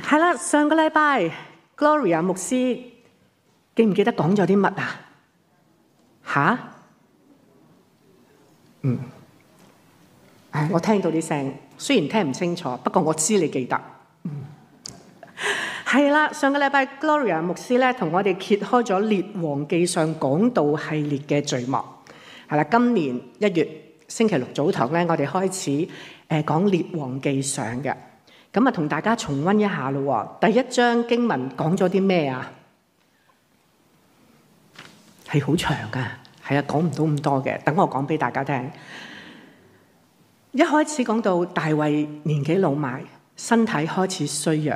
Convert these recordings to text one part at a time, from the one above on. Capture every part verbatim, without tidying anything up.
係啦，上個禮拜 Gloria 牧師記唔記得講咗啲乜啊？吓？嗯，唉，我聽到啲聲，雖然聽唔清楚，不過我知你記得。嗯，係啦，上個禮拜 Gloria 牧師咧同我哋揭開咗《列王記上》講道系列嘅序幕。係啦，今年一月星期六早堂咧，我哋開始誒講《列王記上》嘅。咁啊，同大家重溫一下咯。第一章經文講咗啲咩啊？係好長噶，係啊，講唔到咁多嘅。等我講俾大家聽。一開始講到大衛年紀老邁，身體開始衰弱，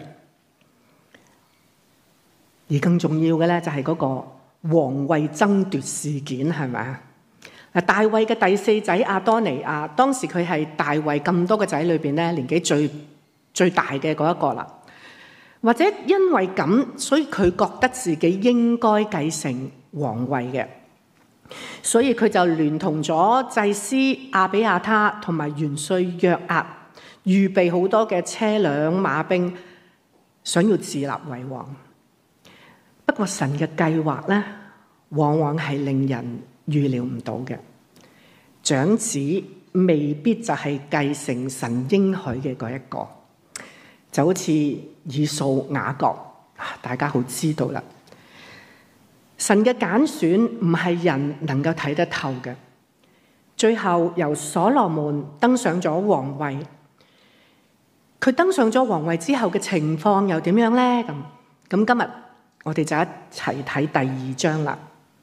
而更重要嘅咧就係嗰個皇位爭奪事件，係咪啊？嗱，大衛嘅第四仔亞多尼亞，當時佢係大衛咁多個仔裏邊咧年紀最最大嘅嗰一個啦，或者因為咁，所以佢覺得自己應該繼承皇位嘅，所以佢就聯同咗祭司亞比亞他同埋元帥約押，預備好多嘅車輛馬兵，想要自立為王。不過神嘅計劃咧，往往係令人預料唔到嘅，長子未必就係繼承神應許嘅嗰一個。就好似以掃雅各，大家好知道啦。神嘅揀選唔係人能夠睇得透嘅。最後由所羅門登上咗皇位，佢登上咗皇位之後嘅情況又點樣呢？咁咁今日我哋就一齊睇第二章啦。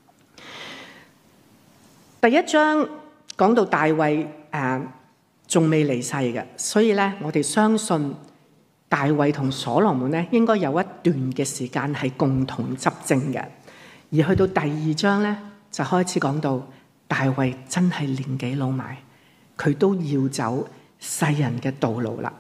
第一章講到大衛誒仲未離世嘅，所以咧我哋相信。大衛同所羅門咧，應該有一段嘅時間係共同執政嘅，而去到第二章咧，就開始講到大衛真係年紀老邁，佢都要走世人嘅道路啦。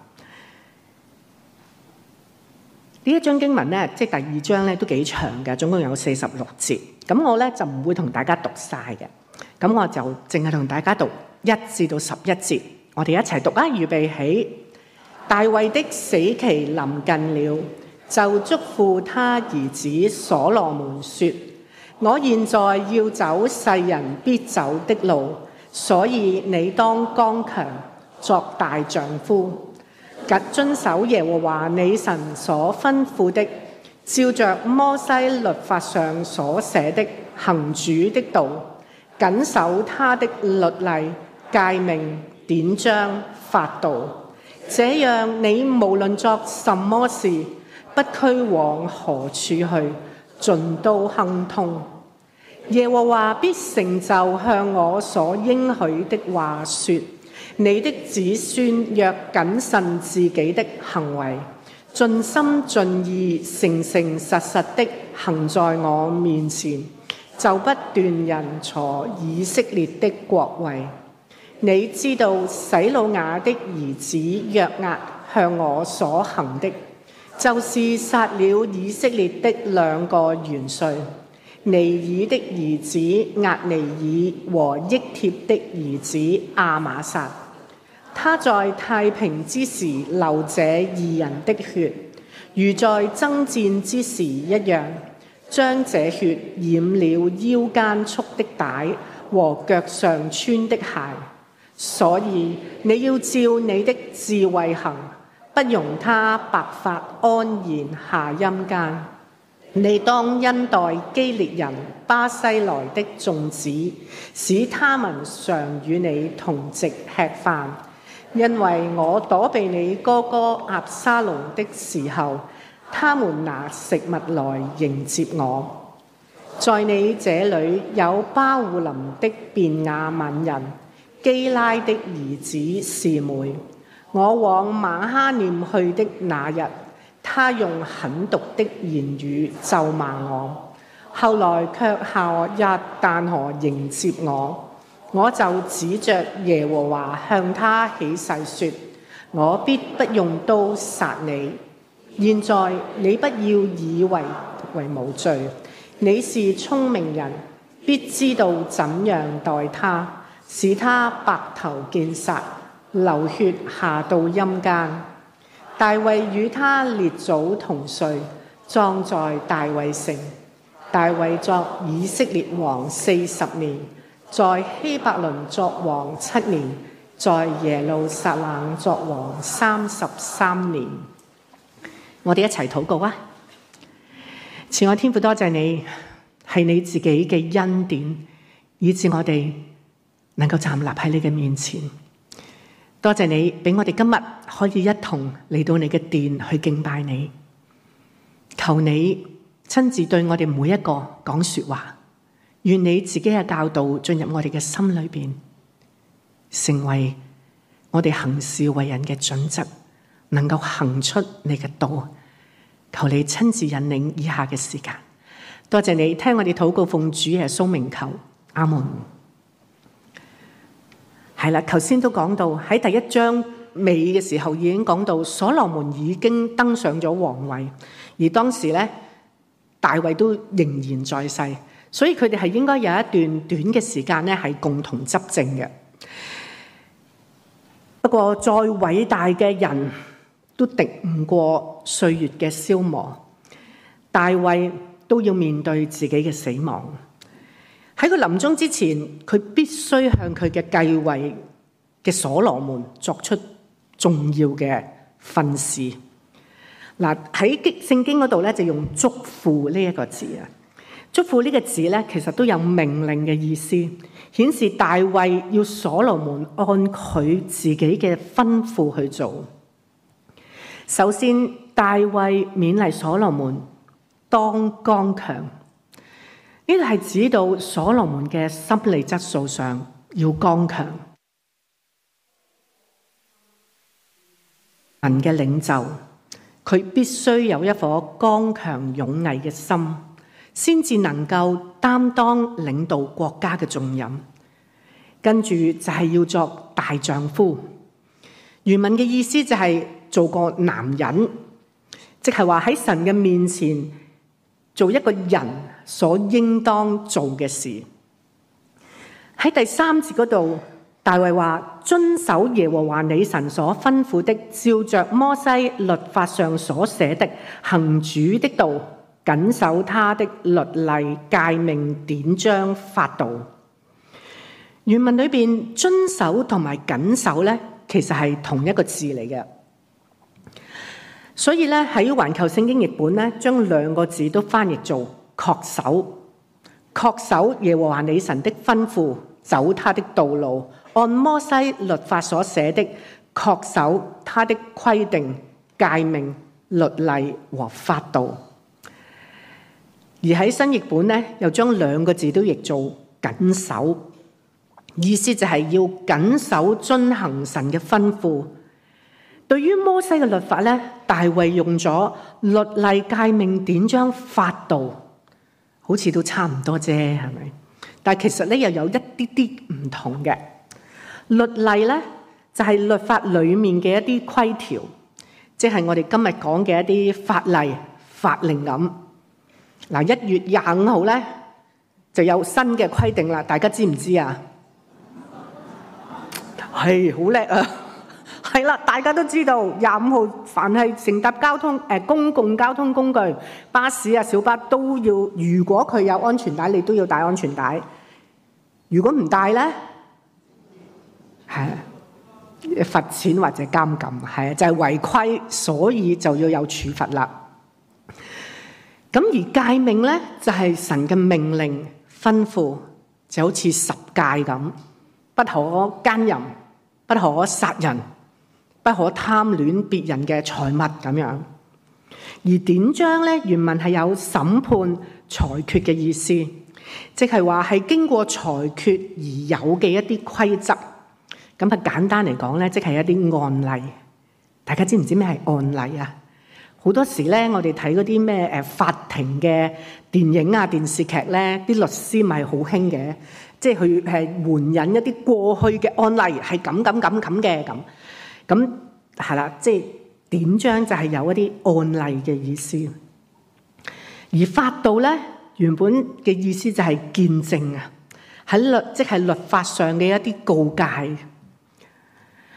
呢一章經文咧，即係第二章咧，都幾長嘅，總共有四十六節。咁我咧就唔會同大家讀晒嘅，咁我就淨係同大家讀一至到十一節，我哋一齊讀啊！預備起。大衛的死期臨近了，就囑咐他兒子所羅門說：我現在要走世人必走的路，所以你當剛強，作大丈夫，謹遵守耶和華你神所吩咐的，照着摩西律法上所寫的行主的道，謹守他的律例、誡命、典章、法度。這樣你無論作什麼事，不拘往何處去，盡都亨通。耶和華必成就向我所應許的話說：你的子孫若謹慎自己的行為，盡心盡意、誠誠實實的行在我面前，就不斷人坐以色列的國位。你知道洗魯雅的兒子約押向我所行的，就是殺了以色列的兩個元帥，尼爾的兒子押尼爾和益帖的兒子亞瑪撒。他在太平之時流這二人的血，如在爭戰之時一樣，將這血染了腰間束的帶和腳上穿的鞋。所以你要照你的智慧行，不容他白髮安然下陰間。你當恩待基列人巴西萊的眾子，使他們常與你同席吃飯，因為我躲避你哥哥押沙龍的時候，他們拿食物來迎接我。在你這裏有巴戶琳的便雅憫人基拉的兒子示每，我往瑪哈念去的那日，他用狠毒的言語咒罵我，後來卻下約旦河迎接我，我就指着耶和華向他起誓說：我必不用刀殺你。現在你不要以為為無罪，你是聰明人，必知道怎樣待他。使他白頭見殺，流血下到陰間。 大衛與他列祖同睡，葬在大衛城。大衛作以色列王四十年，在希伯倫作王七年，在耶路撒冷作王三十三年。我哋一齊禱告啊！慈愛天父，多謝你，係你自己嘅恩典，以致我哋能夠站立喺你嘅面前。多謝你俾我哋今日可以一同嚟到你嘅殿去敬拜你。求你親自對我哋每一個講說話，願你自己嘅教導進入我哋嘅心裏邊，成為我哋行事為人嘅準則，能夠行出你嘅道。求你親自引領以下嘅時間。多謝你聽我哋禱告，奉主耶穌名求，阿門。係啦，頭先都講到喺第一章尾嘅時候已經講到所羅門已經登上咗皇位，而當時咧大衛都仍然在世，所以佢哋係應該有一段短嘅時間咧係共同執政嘅。不過再偉大嘅人都敵唔過歲月嘅消磨，大衛都要面對自己嘅死亡。喺佢臨終之前，佢必須向佢嘅繼位嘅所羅門作出重要嘅訓示。嗱，喺聖經嗰度咧就用囑咐呢一個字啊。囑咐呢個字咧其實都有命令嘅意思，顯示大衛要所羅門按佢自己嘅吩咐去做。首先，大衛勉勵所羅門當剛強。呢度係指到所羅門嘅心理質素上要剛強。人嘅領袖，佢必須有一顆剛強勇毅嘅心，先至能夠擔當領導國家嘅重任。跟住就係要作大丈夫。原文嘅意思就係做個男人，即係話喺神嘅面前做一個人所應當做嘅事。喺第三節嗰度，大衛話：遵守耶和華你神所吩咐的，照着摩西律法上所寫的，行主的道，謹守他的律例、誡命、典章、法度。原文裏邊遵守同埋謹守咧，其實係同一個字嚟嘅。所以咧喺環球聖經譯本咧，將兩個字都翻譯做恪守，恪守耶和華你神的吩咐，走他的道路，按摩西律法所寫的，恪守他的規定、誡命、律例和法度。而喺新譯本咧，又將兩個字都譯做謹守，意思就係要謹守遵行神嘅吩咐。對於摩西嘅律法咧，大衛用咗律例、誡命、典章、法度，好似都差唔多啫，係咪？但係其實咧又有一啲啲唔同嘅。律例咧就係律法裡面嘅一啲規條，即係我哋今日講嘅一啲法例、法令咁。嗱，一月廿五號咧就有新嘅規定啦，大家知唔知啊？係好叻啊！係啦，大家都知道廿五號凡係乘搭交通誒、呃、公共交通工具，巴士啊、小巴都要，如果佢有安全帶，你都要帶安全帶。如果唔帶咧，係罰錢或者監禁，係啊，就係、是、違規，所以就要有處罰啦。咁而誡命咧，就係、是、神嘅命令吩咐，就好似十誡咁，不可奸淫，不可殺人，不可貪戀別人嘅財物咁樣。而典章咧，原文係有審判、裁決嘅意思，即係話係經過裁決而有嘅一啲規則。咁啊，簡單嚟講咧，即係一啲案例。大家知唔知咩係案例啊？好多時咧，我哋睇嗰啲咩誒法庭嘅電影啊、電視劇咧，啲律師咪好興嘅，即係佢係援引一啲過去嘅案例，係咁咁咁咁嘅咁。咁係啦，即係典章就係有一啲案例嘅意思。而法度咧，原本嘅意思就係見證啊，喺律即係律法上嘅一啲告誡。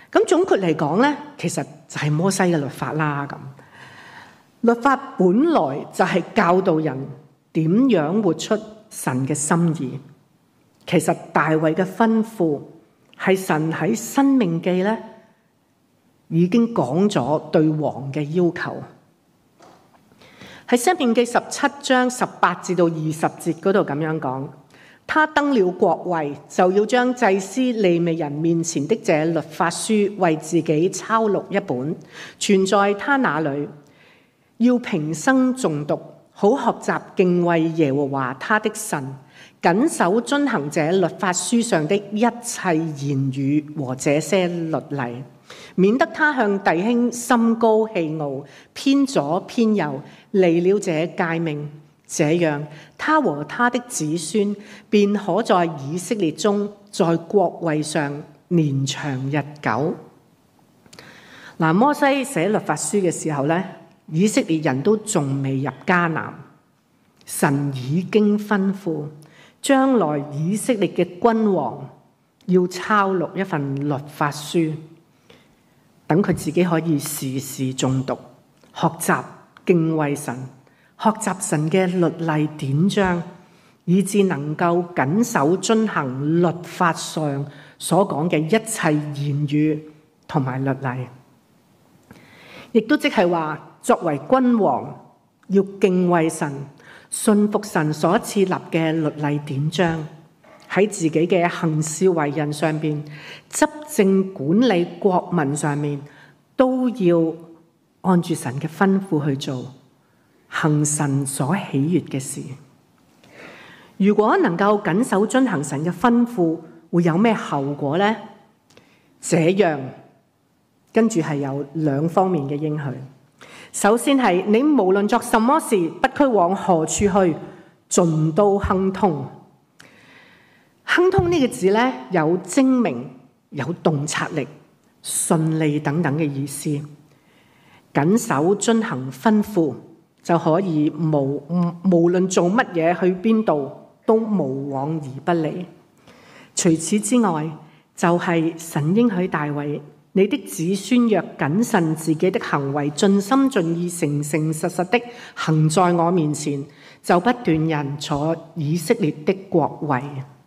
咁總括嚟講咧，其實就係摩西嘅律法啦。咁律法本來就係教導人點樣活出神嘅心意。其實大衛嘅吩咐係神喺申命記咧已經講咗對王嘅要求。喺申命記十七章十八至到二十節嗰度咁樣講，他登了國位，就要將祭司利未人面前的這律法書為自己抄錄一本，存在他那裏，要平生誦讀，好學習敬畏耶和華他的神，謹守遵行這律法書上的一切言語和這些律例，免得他向弟兄心高氣傲，偏左偏右，離了這誡命。這樣，他和他的子孫便可在以色列中，在國位上年長日久。嗱，摩西寫律法書嘅時候咧，以色列人都仲未入迦南，神已經吩咐將來以色列嘅君王要抄錄一份律法書，等佢自己可以時時誦讀，學習敬畏神，學習神嘅律例典章，以致能夠謹守遵行律法上所講嘅一切言語同埋律例。亦都即係話，作為君王要敬畏神，信服神所設立嘅律例典章，喺自己嘅行事為人上邊，執政管理國民上面，都要按住神嘅吩咐去做，行神所喜悅嘅事。如果能夠謹守遵行神嘅吩咐，會有咩後果呢？這樣跟住係有兩方面嘅應許。首先係你無論作什麼事，不拘往何處去，盡都亨通。亨通呢個字咧，有精明、有洞察力、順利等等嘅意思。謹守遵行吩咐，就可以無無論做乜嘢，去邊度都無往而不利。除此之外，就係神應許大衛，你的子孫若謹慎自己的行為，盡心盡意、誠誠實實的行在我面前，就不斷人坐以色列的國位。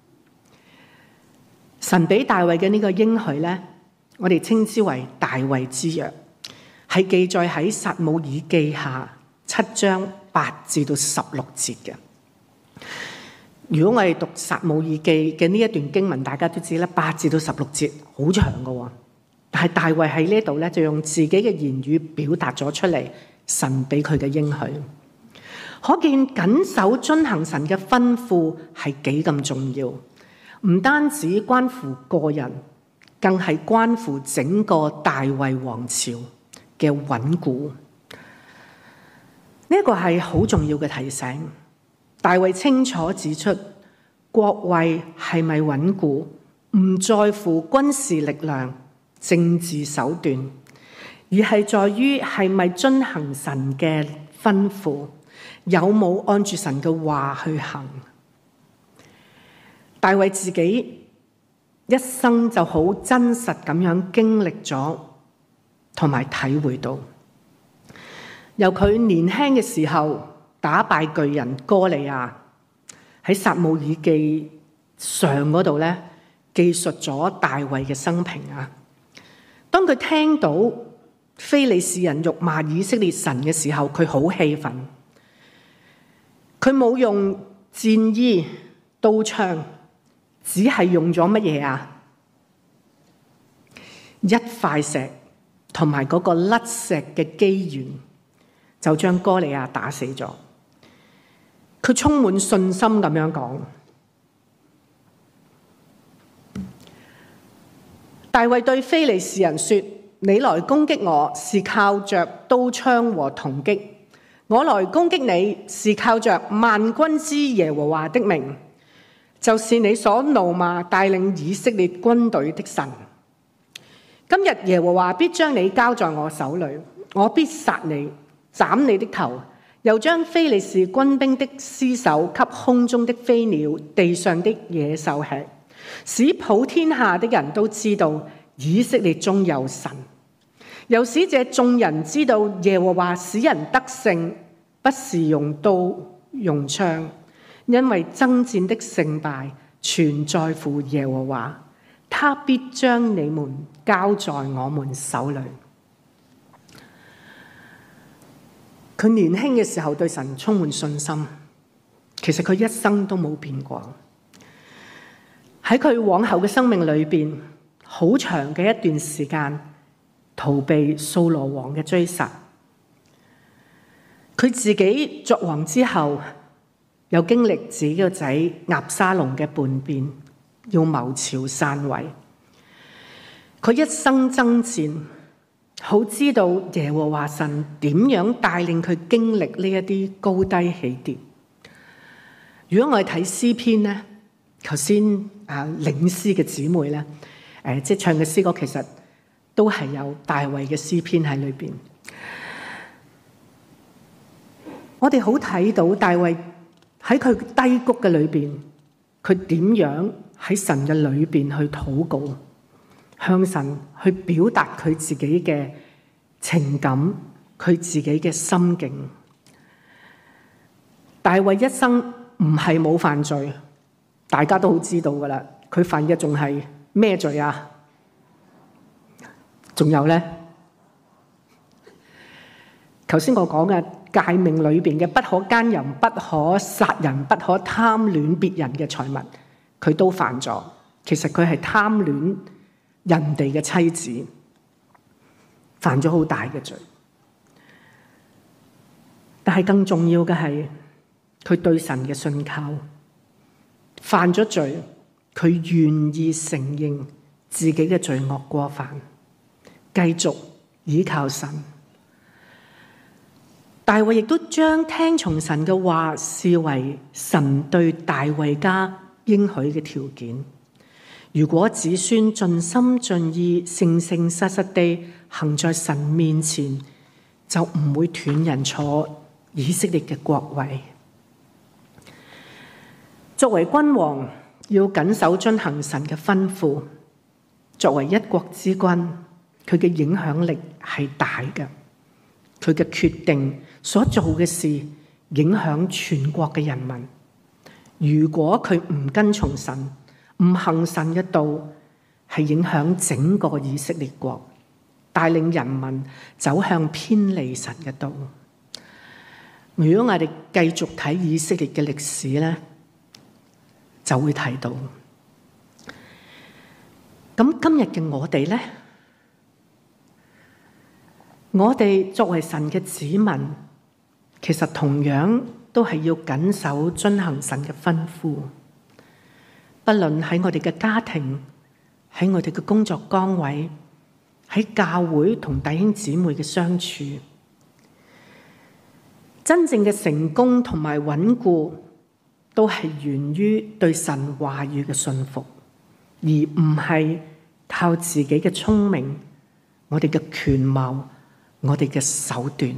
神俾大衛嘅呢個應許呢，我哋稱之為大衛之約，係記載喺撒母耳記下七章八至到十六節嘅。如果我哋讀撒母耳記嘅呢一段經文，大家都知啦，八至到十六節好長㗎，但係大衛喺呢度咧，就用自己嘅言語表達咗出嚟，神俾佢嘅應許。可見謹守遵行神嘅吩咐係幾咁重要，唔單止關乎個人，更係關乎整個大衛王朝嘅穩固。呢一個係好重要嘅提醒。大衛清楚指出，國位係咪穩固，唔在乎軍事力量、政治手段，而係在於係咪遵行神嘅吩咐，有冇按住神嘅話去行。大衛自己一生就好真實咁樣經歷咗，同埋體會到，由佢年輕嘅時候打敗巨人哥利亞，喺撒母耳記上嗰度咧，記述咗大衛嘅生平啊。當佢聽到非利士人辱罵以色列神嘅時候，佢好氣憤。佢冇用戰衣刀槍，只係用咗乜嘢啊？一塊石同埋嗰個甩石嘅機緣，就將哥利亞打死咗。佢充滿信心咁樣講，大衛對非利士人說：你來攻擊我是靠着刀槍和銅戟，我來攻擊你是靠着萬軍之耶和華的名，就是你所怒罵帶領以色列軍隊的神。今日耶和華必將你交在我手裏，我必殺你，斬你的頭，又將非利士軍兵的屍首給空中的飛鳥、地上的野獸吃，使普天下的人都知道以色列中有神，又使這眾人知道耶和華使人得勝，不是用刀用槍，因為爭戰的勝敗全在乎耶和華，他必將你們交在我們手裏。佢年輕嘅時候對神充滿信心，其實佢一生都冇變過。喺佢往後嘅生命裏邊，好長嘅一段時間逃避掃羅王嘅追殺。佢自己作王之後，又經歷自己個仔押沙龍嘅叛變，要謀朝篡位。佢一生爭戰，好知道耶和華神點樣帶領佢經歷呢一啲高低起跌。如果我哋睇詩篇咧，頭先啊領詩嘅姊妹咧，誒即係唱嘅詩歌，其實都係有大衛嘅詩篇喺裏邊。我哋好睇到大衛喺佢低谷嘅裏邊，佢點樣喺神嘅裏邊去禱告，向神去表達佢自己嘅情感，佢自己嘅心境。大衛一生唔係冇犯罪，大家都好知道噶啦。佢犯嘅仲係咩罪啊？仲有咧，頭先我講嘅誡命裏邊嘅不可姦淫、不可殺人、不可貪戀別人嘅財物，佢都犯咗。其實佢係貪戀人哋嘅妻子，犯咗好大嘅罪。但係更重要嘅係佢對神嘅信靠，犯咗罪，佢願意承認自己嘅罪惡過犯，繼續倚靠神。大衛亦都將聽從神嘅話視為神對大衛家應許嘅條件。如果子孫盡心盡意、誠誠實實地行在神面前，就唔會斷人坐以色列嘅國位。作為君王，要謹守遵行神嘅吩咐。作為一國之君，佢嘅影響力係大嘅。佢嘅決定所做嘅事影響全國嘅人民。如果佢唔跟從神，唔行神嘅道，係影響整個以色列國，帶領人民走向偏離神嘅道。如果我哋繼續睇以色列嘅歷史咧，就會睇到。咁今日嘅我哋咧？我哋作為神嘅子民，其實同樣都係要謹守遵行神嘅吩咐。不論喺我哋嘅家庭，喺我哋嘅工作崗位，喺教會同弟兄姊妹嘅相處，真正嘅成功同埋穩固，都係源於對神話語嘅信服，而唔係靠自己嘅聰明、我哋嘅權謀、我哋嘅手段。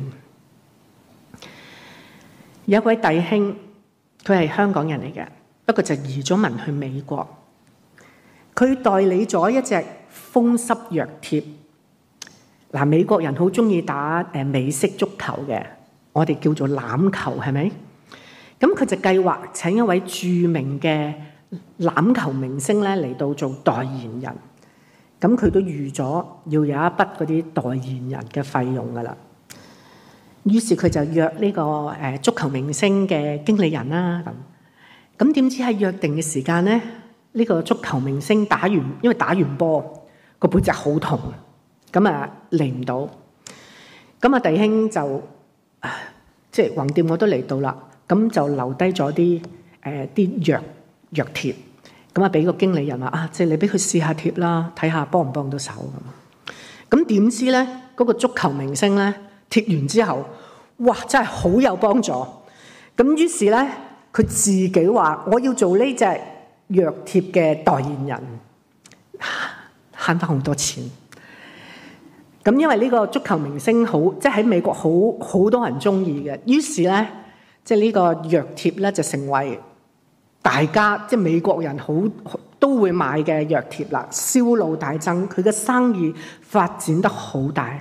有一位弟兄，佢係香港人嚟嘅，不過就移咗民去美國。佢代理咗一隻風濕藥貼。嗱，美國人好中意打誒美式足球嘅，我哋叫做欖球，係咪？咁佢就計劃請一位著名嘅欖球明星咧嚟到做代言人。咁佢都預咗要有一筆嗰啲代言人嘅費用噶啦。於是佢就約呢個誒足球明星嘅經理人啦。咁咁點知喺約定嘅時間咧，呢個足球明星打完，因為打完波個背脊好痛，咁啊嚟唔到。咁啊弟兄就即係橫掂我都嚟到啦，咁就留低咗啲誒啲藥藥貼。咁啊，俾個經理人話啊，即係你俾佢試下貼啦，睇下幫唔幫到手咁。咁點知咧，嗰個足球明星咧貼完之後，哇，真係好有幫助。咁於是咧，佢自己話我要做呢隻藥貼嘅代言人，慳翻好多錢。咁因為呢個足球明星好，即係喺美國好好多人中意嘅，於是咧，即係呢個藥貼咧就成為大家即係美國人好都會買嘅藥貼啦，銷路大增，佢嘅生意發展得好大。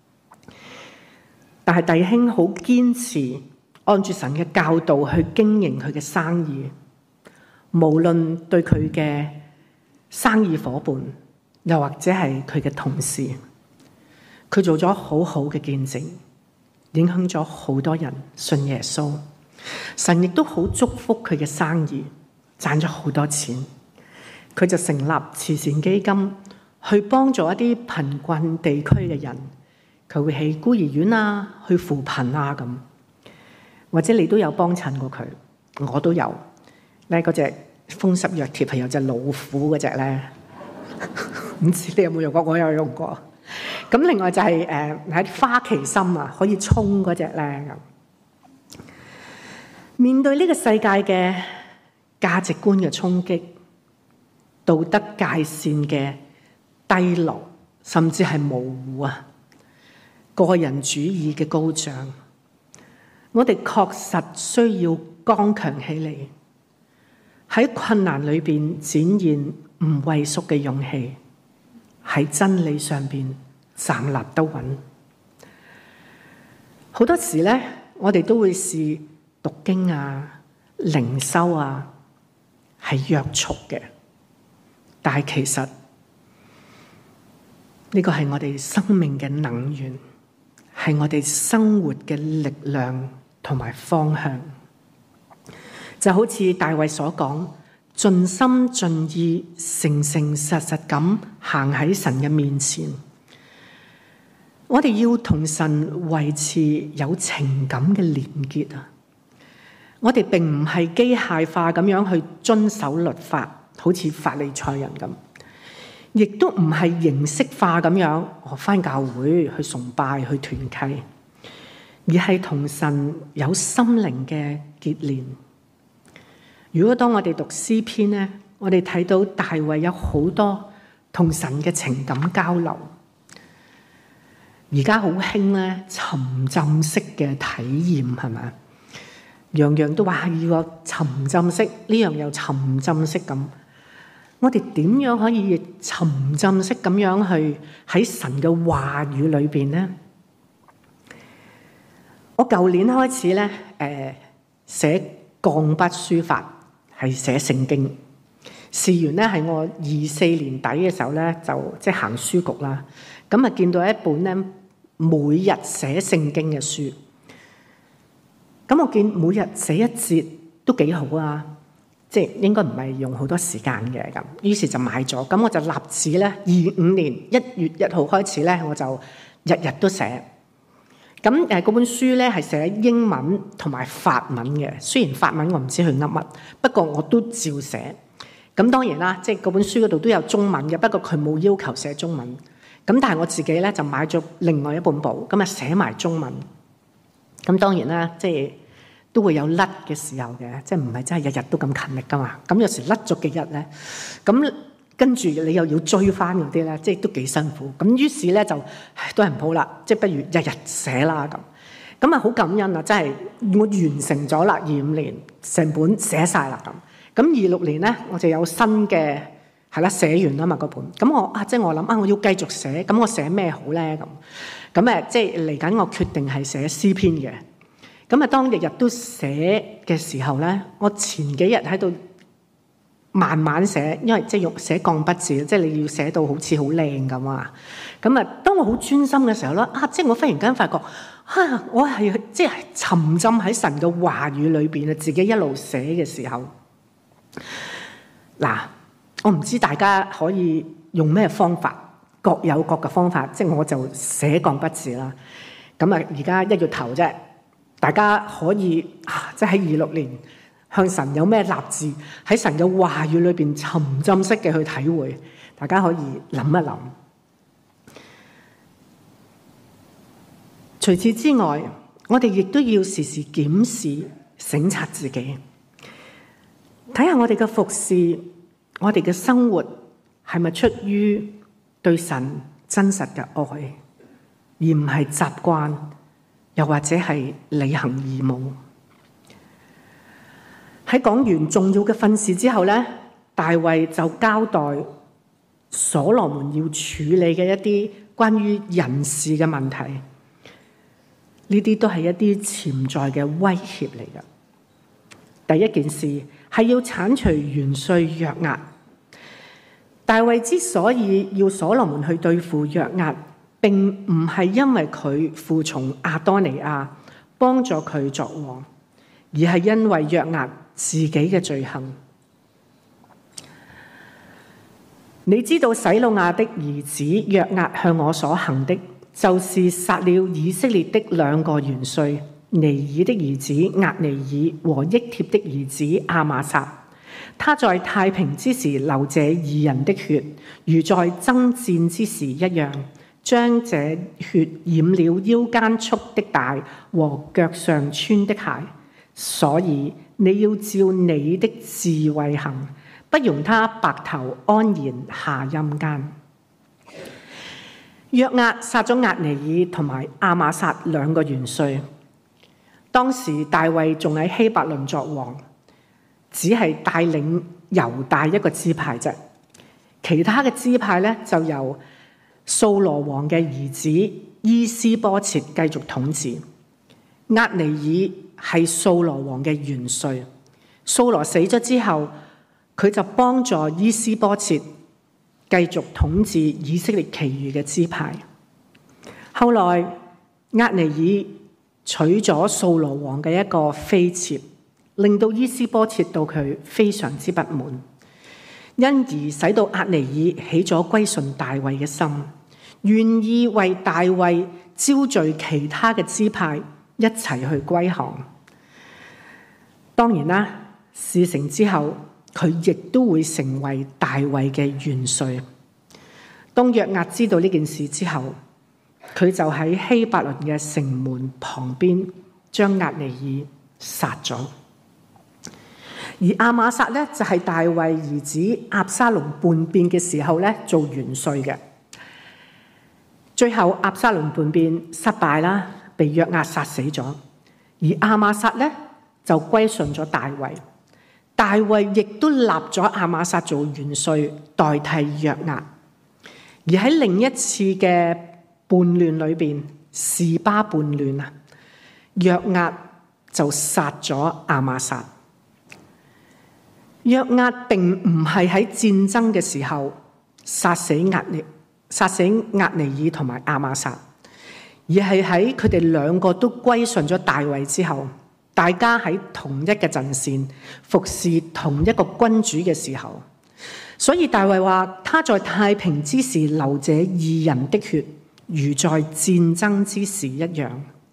但係弟兄好堅持按住神嘅教導去經營佢嘅生意，無論對佢嘅生意夥伴，又或者係佢嘅同事，佢做咗好好嘅見證，影響咗好多人信耶穌。神亦都好祝福佢嘅生意，賺咗好多錢。佢就成立慈善基金，去幫助一啲貧困地區嘅人。佢會喺孤兒院啊，去扶貧啊咁。或者你都有幫襯過佢，我都有。咧嗰隻風濕藥貼係有隻老虎嗰隻咧，唔知你有冇用過？我有用過。咁另外就係誒喺花旗參啊，可以沖嗰隻咧咁。面對呢個世界嘅價值觀嘅衝擊，道德界線嘅低落，甚至係模糊啊，個人主義嘅高漲，我哋確實需要剛強起嚟，喺困難裏邊展現唔畏縮嘅勇氣，喺真理上邊站立得穩。好多時咧，我哋都會視讀經啊、靈修啊係約束嘅，但係其實呢個係我哋生命嘅能源，係我哋生活嘅力量同埋方向。就好似大衛所講，盡心盡意、誠誠實實咁行喺神嘅面前。我哋要同神維持有情感嘅連結啊！我哋並唔係機械化咁樣去遵守律法，好似法利賽人咁，亦都唔係形式化咁樣，我返教會去崇拜、去團契，而係同神有心靈嘅結連。如果當我哋讀詩篇咧，我哋睇到大衛有好多同神嘅情感交流。而家好興咧沉浸式嘅體驗，係咪？樣樣都話要個沉浸式，呢樣又沉浸式咁。我哋點樣可以沉浸式咁樣去喺神嘅話語裏邊咧？我舊年開始咧，誒、呃、寫鋼筆書法。係寫聖經，試完咧係我二四年底嘅時候咧，就即係行書局啦。咁啊見到一本咧每日寫聖經嘅書，咁我見每日寫一節都幾好啊，即係應該唔係用好多時間嘅咁。於是就買咗，咁我就立志咧，二五年一月一號開始咧，我就日日都寫。咁誒嗰本書咧係寫英文同埋法文嘅，雖然法文我唔知佢噏乜，不過我都照寫。咁當然啦，即係嗰本書嗰度都有中文嘅，不過佢冇要求寫中文。咁但係我自己咧就買咗另外一本簿，咁啊寫埋中文。咁當然啦，即係都會有甩嘅時候嘅，即係唔係真係日日都咁勤力噶嘛。咁有時甩咗幾日咧，咁跟住你又要追翻嗰啲咧，即係都幾辛苦。咁於是咧就都係唔好啦，即係不如日日寫啦咁。咁啊好感恩啊，真係我完成咗啦，二五年成本寫晒啦咁。咁二六年咧我就有新嘅係啦，寫完啦嘛嗰本。咁我啊即係我諗啊，我要繼續寫，咁我寫咩好咧咁？咁誒即係嚟緊，我決定係寫詩篇嘅。咁啊當日日都寫嘅時候咧，我前幾日喺度慢慢寫，因為即係用寫鋼筆字，即係你要寫到好似好靚咁啊！咁啊，當我好專心嘅時候咧，啊，即係我忽然間發覺，啊，我係即係沉浸喺神嘅話語裏邊啊，自己一路寫嘅時候，嗱，我唔知大家可以用咩方法，各有各嘅方法，即係我就寫鋼筆字啦。咁啊，而家一月頭啫，大家可以啊，即係喺二六年。向神有咩立志，喺神嘅話語裏邊沉浸式嘅去體會，大家可以諗一諗。除此之外，我哋亦都要時時檢視、省察自己，睇下我哋嘅服侍、我哋嘅生活係咪出於對神真實嘅愛，而唔係習慣，又或者係履行義務。喺講完重要嘅訓示之後咧， 大衛就交代所羅門要處理嘅一啲關於人事嘅問題，呢啲都係一啲潛在嘅威脅嚟嘅。第一件事係要剷除元帥約押。大衛之所以要所羅門去對付約押，並唔係因為佢服從亞多尼亞幫助佢作王，而係因為約押自己嘅罪行。你知道洗魯亞的兒子約押向我所行的，就是殺了以色列的兩個元帥，尼珥的兒子押尼珥和益帖的兒子亞瑪撒。他在太平之時流這二人的血，如在爭戰之時一樣，將這血染了腰間束的帶和腳上穿的鞋。所以你要照你的智慧行，不容他白頭安然下陰間。約押殺咗押尼珥同埋亞瑪撒兩個元帥。當時大衛仲喺希伯倫作王，只係帶領猶大一個支派啫，其他嘅支派咧就由掃羅王嘅兒子伊施波設繼續統治。押尼珥係掃羅王嘅元帥，掃羅死咗之後，佢就幫助伊施波設繼續統治以色列其餘嘅支派。後來押尼珥娶咗掃羅王嘅一個妃妾，令到伊施波設到佢非常之不滿，因而使到押尼珥起咗歸順大衛嘅心，願意為大衛招聚其他嘅支派一齊去歸降。當然啦，事成之後，佢亦都會成為大衛嘅元帥。當約押知道呢件事之後，佢就喺希伯倫嘅城門旁邊將押尼珥殺咗。而亞瑪撒咧就係大衛兒子押沙龍叛變嘅時候咧做元帥嘅。最後押沙龍叛變失敗啦，被約押殺死咗。而亞瑪撒咧就歸順咗大衛，大衛亦都立咗亞瑪撒做元帥，代替約押。而喺另一次嘅叛亂裏邊，示巴叛亂啊，約押就殺咗亞瑪撒。約押並唔係喺戰爭嘅時候殺死押尼殺死押尼珥同埋亞瑪撒，而係喺佢哋兩個都歸順咗大衛之後，大家喺同一個陣線服侍同一個君主嘅時候，所以大衛話：他在太平之時流這二人的血，如在戰爭之時一樣。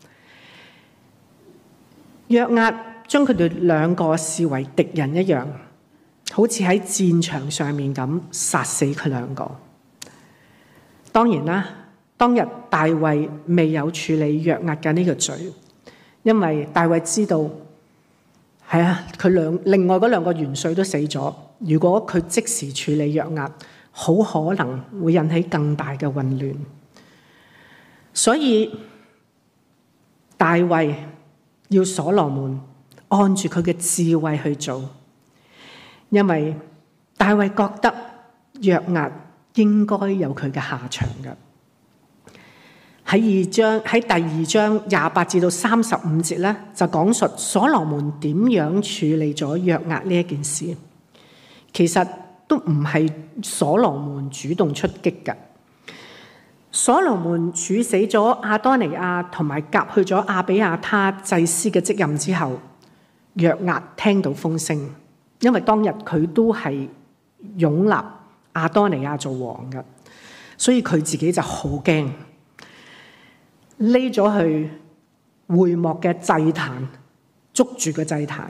約押將佢哋兩個視為敵人一樣，好似喺戰場上面咁殺死佢兩個。當然啦，當日大衛未有處理約押嘅呢個罪，因為大衛知道係啊，佢兩另外嗰兩個元帥都死咗。如果佢即時處理約押，好可能會引起更大嘅混亂。所以大衛要所羅門按住佢嘅智慧去做。因為大衛覺得約押應該有佢嘅下場嘅。喺二章喺第二章廿八至到三十五節咧，就講述所羅門點樣處理咗約押呢一件事。其實都唔係所羅門主動出擊嘅。所羅門處死咗亞多尼亞同埋革去咗亞比亞他祭司嘅職任之後，約押聽到風聲。因為當日佢都係擁立亞多尼亞做王嘅，所以佢自己就好驚，匿咗去會幕嘅祭壇，捉住個祭壇。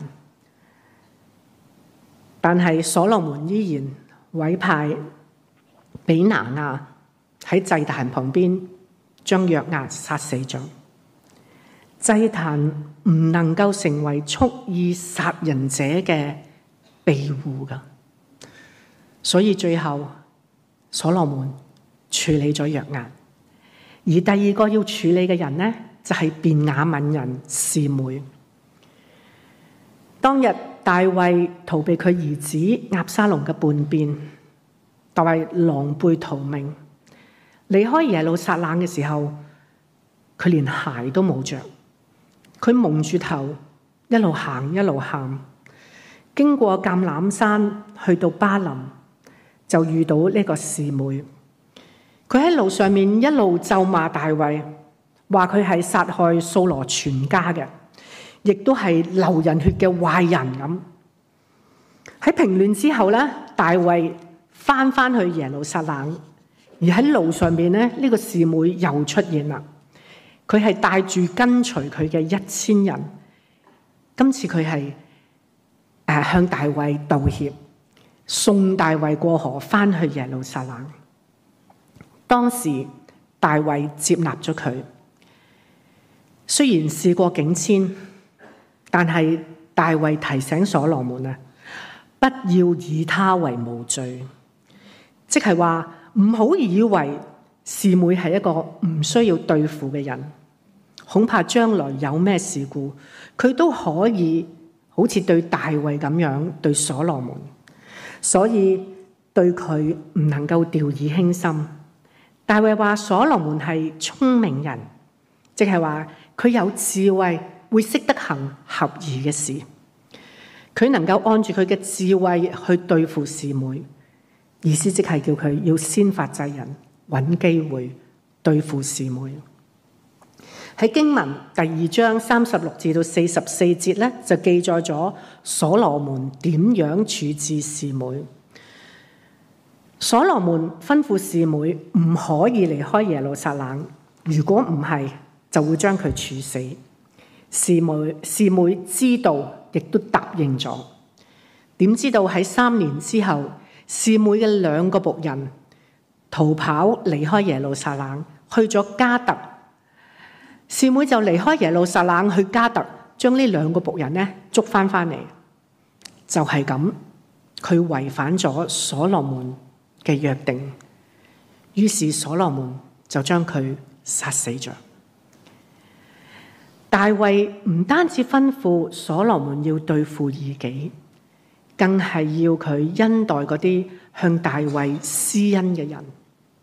但係所羅門依然委派比拿亞喺祭壇旁邊將約押殺死咗。祭壇唔能夠成為蓄意殺人者嘅庇護噶，所以最後所羅門處理咗約押。而第二個要處理嘅人呢，就係便雅憫人示每。當日大衛逃避佢兒子押沙龍嘅叛變，大衛狼狽逃命，離開耶路撒冷嘅時候，佢連鞋都冇着，佢蒙住頭，一路行一路喊，經過橄欖山去到巴林，就遇到呢個示每。佢喺路上面一路咒罵大衛，話佢係殺害掃羅全家嘅，亦都係流人血嘅壞人咁。喺平亂之後咧，大衛翻翻去耶路撒冷，而喺路上面咧，呢個示每又出現啦。佢係帶住跟隨佢嘅一千人，今次佢係誒向大衛道歉，送大衛過河翻去耶路撒冷。當時大衛接納咗佢，雖然事過境遷，但係大衛提醒所羅門啊，不要以他為無罪，即係話唔好以為示每係一個唔需要對付嘅人，恐怕將來有咩事故，佢都可以好似對大衛咁樣對所羅門，所以對佢唔能夠掉以輕心。大衛話所羅門係聰明人，即係話佢有智慧，會識得行合宜嘅事。佢能夠按住佢嘅智慧去對付示每，意思即係叫佢要先發制人，揾機會對付示每。喺經文第二章三十六至到四十四節咧，就記載咗所羅門點樣處置示每。所羅門吩咐示每唔可以離開耶路撒冷，如果唔係，就會將佢處死。示每示每知道，亦都答應咗。點知道喺三年之後，示每嘅兩個僕人逃跑離開耶路撒冷，去咗加特。示每就離開耶路撒冷去加特，將呢兩個僕人呢捉翻翻嚟。就係咁，佢違反咗所羅門嘅約定，於是所羅門就將佢殺死咗。大衛唔單止吩咐所羅門要對付異己，更係要佢恩待嗰啲向大衛施恩嘅人。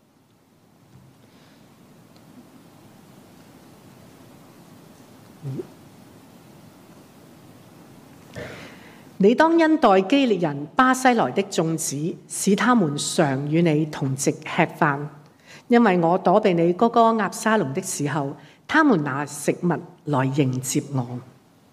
你當恩待基列人巴西萊的眾子，使他們常與你同席吃飯，因為我躲避你哥哥押沙龍的時候，他們拿食物來迎接我。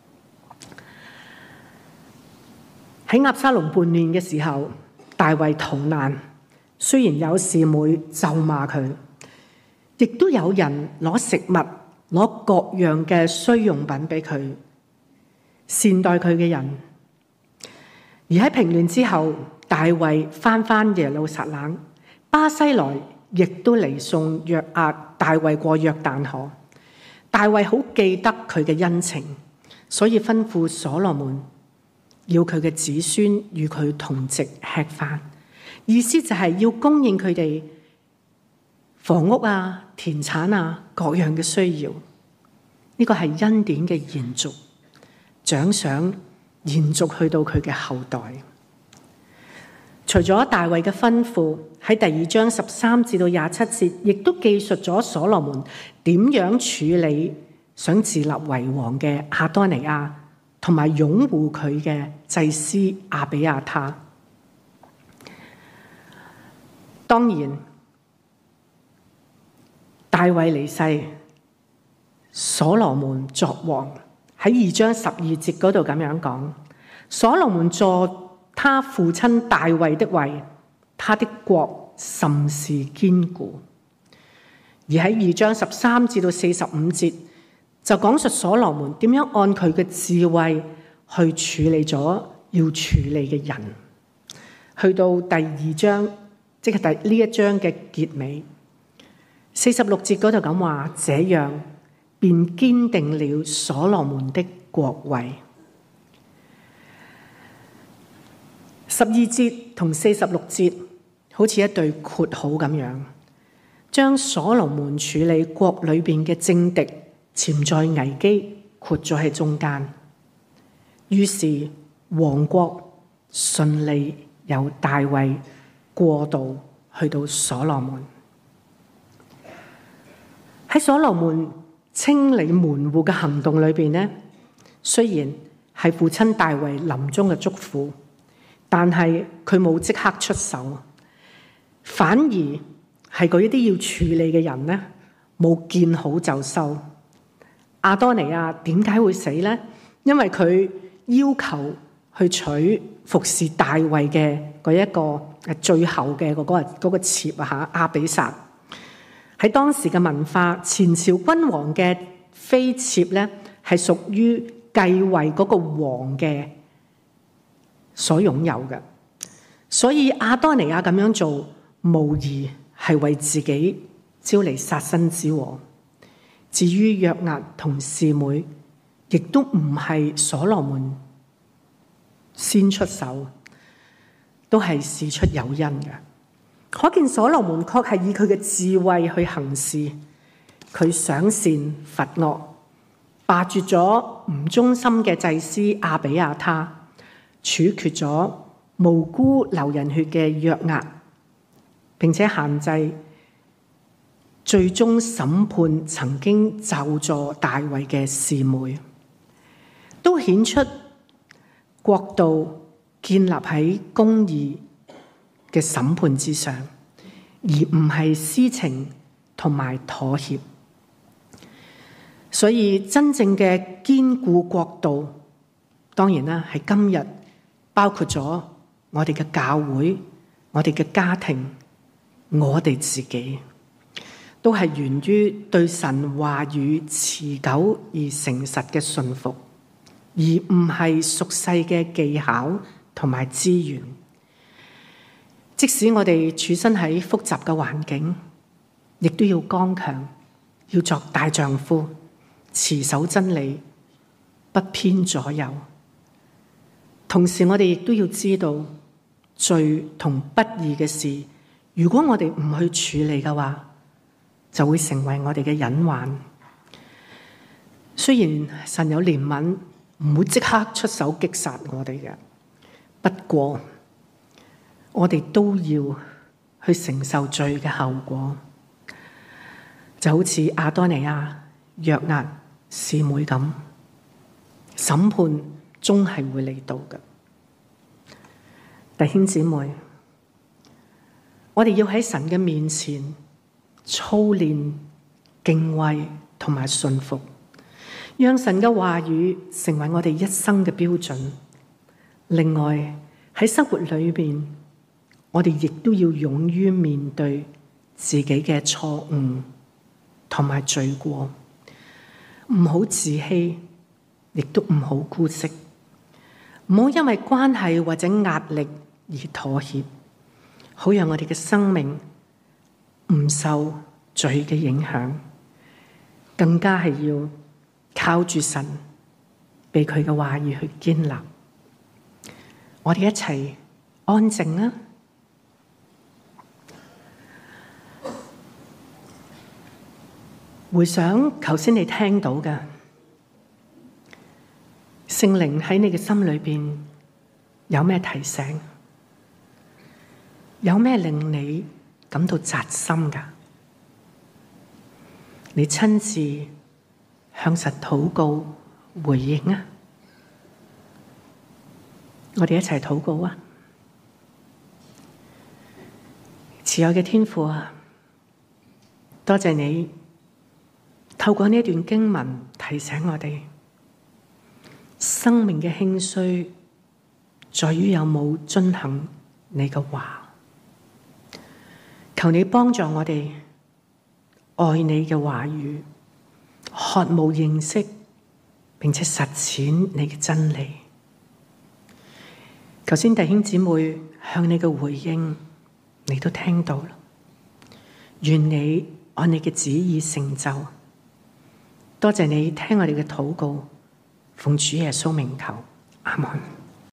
喺押沙龍叛亂嘅時候，大衛逃難，雖然有示每咒罵佢，亦都有人攞食物、攞各樣嘅需用品俾佢，善待佢嘅人。而喺平亂之後，大衛翻返耶路撒冷，巴西萊亦都嚟送約押大衛過約旦河。大衛好記得佢嘅恩情，所以吩咐所羅門要佢嘅子孫與佢同席吃飯，意思就係要供應佢哋房屋啊、田產啊各樣嘅需要。呢個係恩典嘅延續，獎賞延續去到佢嘅後代。除咗大衛嘅吩咐，喺第二章十三至到廿七節，亦都記述咗所羅門點樣處理想自立為王嘅亞多尼亞，同埋擁護佢嘅祭司亞比亞他。當然，大衛離世，所羅門作王。喺二章十二節嗰度咁樣講，所羅門坐他父親大衛的位，他的國甚是堅固。而喺二章十三至到四十五節就講述所羅門點樣按佢嘅智慧去處理咗要處理嘅人。去到第二章，即係第呢一章嘅結尾，四十六節嗰度咁話，這樣便堅定了所羅門的國位。十二節同四十六節好似一對括號咁樣，將所羅門處理國裏邊嘅政敵、潛在危機括咗喺中間。於是王國順利由大衛過渡去到所羅門。喺所羅門清理門戶嘅行動裏邊呢，雖然係父親大衛臨終嘅囑咐，但係佢冇即刻出手，反而係嗰一啲要處理嘅人呢，冇見好就收。亞多尼亞點解會死呢？因為佢要求去娶服侍大衛嘅嗰一個最後嘅嗰個嗰個妾啊吓，亞比煞。喺當時嘅文化，前朝君王嘅妃妾咧係屬於繼位嗰個王嘅所擁有嘅，所以亞多尼亞咁樣做，無疑係為自己招嚟殺身之禍。至於約押同示每，亦都唔係所羅門先出手，都係事出有因嘅。可見所羅門確係以佢嘅智慧去行事，佢賞善罰惡，罷絕咗唔忠心嘅祭司亞比亞他，處決咗無辜流人血嘅約押，並且限制最終審判曾經咒詛大衛嘅示每，都顯出國度建立喺公義嘅審判之上，而唔係私情同埋妥協。所以真正嘅堅固國度，當然啦，係今日包括咗我哋嘅教會、我哋嘅家庭、我哋自己，都係源於對神話語持久而誠實嘅信服，而唔係俗世嘅技巧同埋資源。即使我哋處身喺複雜嘅環境，亦都要剛強，要作大丈夫，持守真理，不偏左右。同時我哋亦都要知道，罪同不義嘅事，如果我哋唔去處理嘅話，就會成為我哋嘅隱患。雖然神有憐憫，唔會即刻出手擊殺我哋嘅，不過我哋都要去承受罪嘅後果，就好似亞多尼亞、約押、示每咁，審判終係會嚟到嘅。弟兄姊妹，我哋要喺神嘅面前操練敬畏同埋信服，讓神嘅話語成為我哋一生嘅標準。另外喺生活裏邊，我哋亦都要勇於面對自己嘅錯誤同埋罪過，唔好自欺，亦都唔好姑息，唔好因為關係或者壓力而妥協，好讓我哋嘅生命唔受罪嘅影響，更加係要靠住神，被佢嘅話語去堅立。我哋一齊安靜啊！回想頭先你聽到嘅，聖靈喺你嘅心裏邊有咩提醒？有咩令你感到扎心噶？你親自向神禱告回應啊！我哋一齊禱告啊！慈愛嘅天父啊，多謝你透過呢段經文提醒我哋，生命嘅興衰在於有冇遵行你嘅話。求你幫助我哋愛你嘅話語，渴慕認識並且實踐你嘅真理。頭先弟兄姊妹向你嘅回應，你都聽到啦。願你按你嘅旨意成就。多謝你聽我哋嘅禱告，奉主耶穌名求，阿門。